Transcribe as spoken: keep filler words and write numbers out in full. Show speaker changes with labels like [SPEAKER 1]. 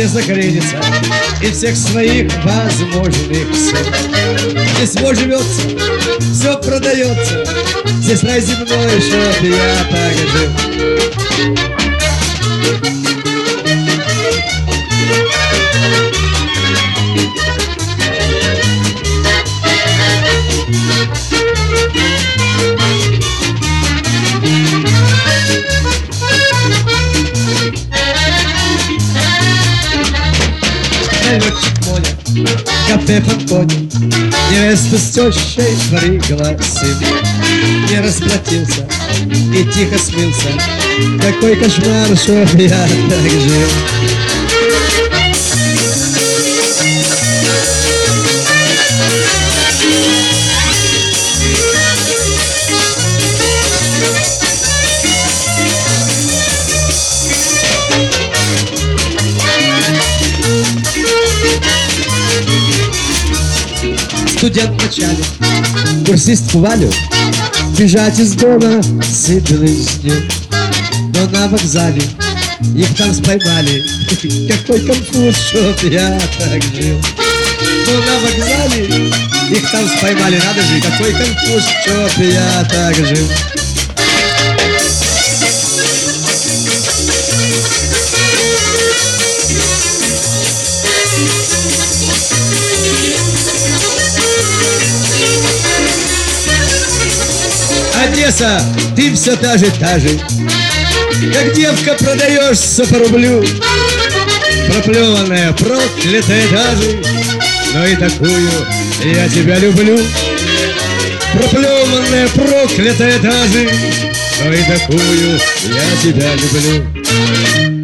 [SPEAKER 1] не закренится, и всех своих возможных сил. Здесь все живется, все продается, здесь рай земной, чтоб я так жил. Летчик Моня, кафе Фанконе, невесту с тещей пригласил. Не расплатился и тихо смылся. Какой кошмар, чтоб я так жил. Студент в начале, курсистку Валю бежать из дома соблазнил. Но на вокзале их там споймали. Какой конфуз, чтоб я так жил. Но на вокзале их там споймали. Надо же, какой конфуз, чтоб я так жил. Одесса, ты все та же, та же, как девка продаешься по рублю. Проплеванная, проклятая даже, но и такую я тебя люблю. Проплеванная, проклятая даже, но и такую я тебя люблю.